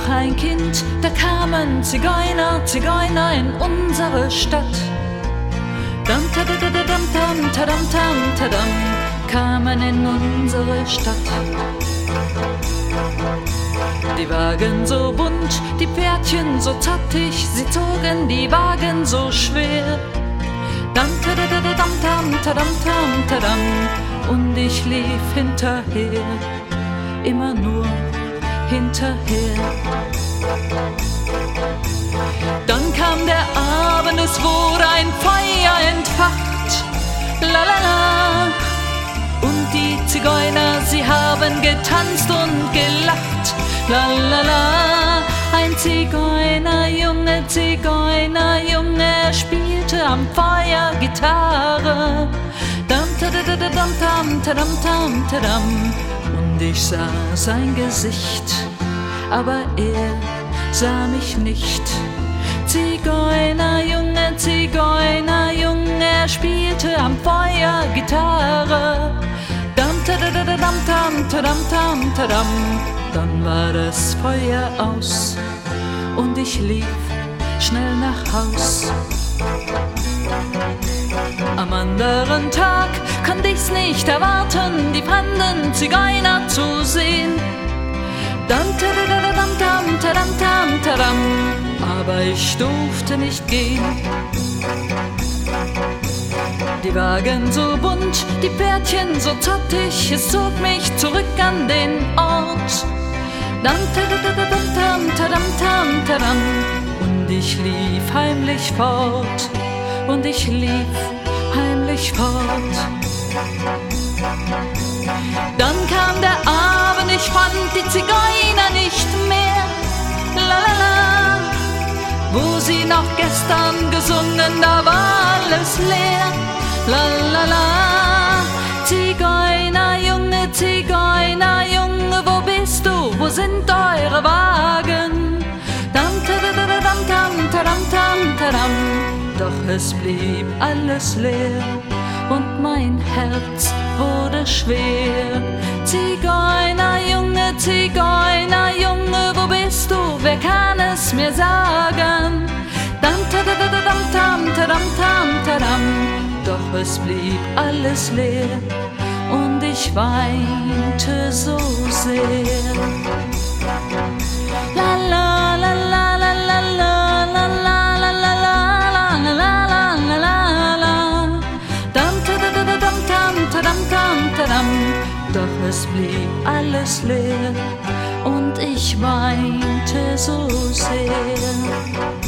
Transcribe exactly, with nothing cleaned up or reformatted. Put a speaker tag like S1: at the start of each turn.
S1: ein Kind, da kamen Zigeuner, Zigeuner in unsere Stadt. Dam, tadadadam, tam, tadam, tam, tadam, kamen in unsere Stadt. Die Wagen so bunt, die Pferdchen so zattig, sie zogen die Wagen so schwer. Dam, tadadadam, tam, tadam, tam, tadam, und ich lief hinterher, immer nur hinterher. Dann kam der Abend, es wurde ein Feuer entfacht, la la la. Und die Zigeuner, sie haben getanzt und gelacht, la la la. Ein Zigeunerjunge, Zigeunerjunge spielte am Feuer Gitarre. Dam, tadadadam, tam, tadam, tam, tadam. Und ich sah sein Gesicht, aber er sah mich nicht. Zigeunerjunge, Zigeunerjunge, er spielte am Feuer Gitarre. Dam, tadadadam, tam, tadam, tam, tadam. Dann war das Feuer aus und ich lief schnell nach Haus. Am anderen Tag konnte ich's nicht erwarten, die fremden Zigeuner zu sehen. Dam, tadadadam, tam, tadam, tam, tadam, aber ich durfte nicht gehen. Die Wagen so bunt, die Pferdchen so zattig, es zog mich zurück an den Ort. Dam, tadadadam, tam, tadam, tam, tadam, und ich lief heimlich fort, und ich lief heimlich fort. Dann kam der Abend, ich fand die Zigeuner nicht mehr, la la la. Wo sie noch gestern gesungen, da war alles leer, la la la. Zigeunerjunge, Zigeunerjunge, wo bist du, wo sind eure Wagen? Dam, tadadadam, tam, tadam, tam, tadam. Doch es blieb alles leer und mein Herz wurde schwer. Zigeunerjunge, Zigeunerjunge, wo bist du, wer kann es mir sagen? Dam, tadadadam, tam, tadam, tam, tadam. Doch es blieb alles leer und ich weinte so sehr. La la la la la la la la la la la la la la la la. Dam, tadadadam, tam, tadam, tam, tadam. Doch es blieb alles leer und ich weinte so sehr.